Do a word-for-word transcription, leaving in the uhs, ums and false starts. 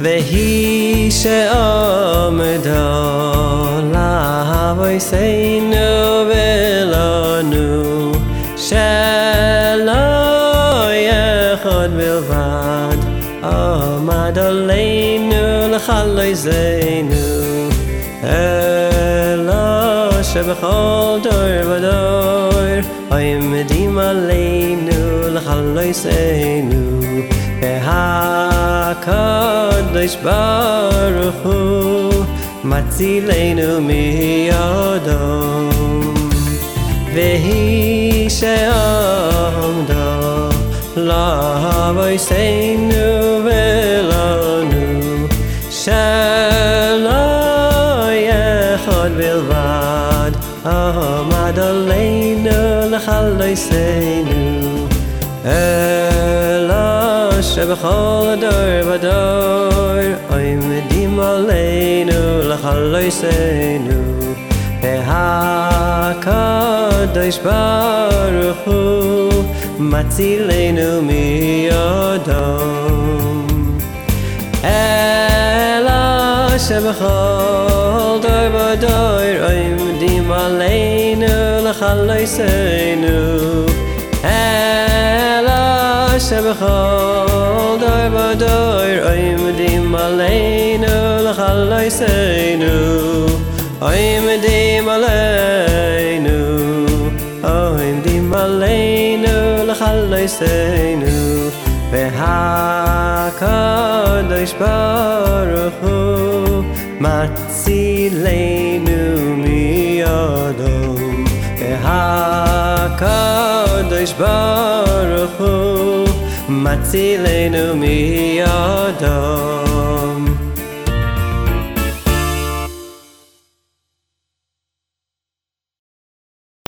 והיא שעמדה לאבויסנו ולנו שלא אחד בלבד עמד עלינו לחלצנו אלא שבכל דור ודור עומדים עלינו לחלצנו והקדוש ברוך הוא מצילנו מידם והיא שעמדה לאבויסנו ולנו שלא אחד בלבד עמד עלינו לחלצנו אלא שבכל דור ודור עומדים עלינו לחלצנו והקדוש ברוך הוא מצילנו מידם אלא שבכל דור ודור עומדים עלינו לחלצנו אלא שבכל דור ודור עומדים עלינו לחלצנו עומדים עלינו עומדים עלינו לחלצנו והקדוש ברוך הוא מצילנו מידם והקדוש ברוך הוא מצילנו מידם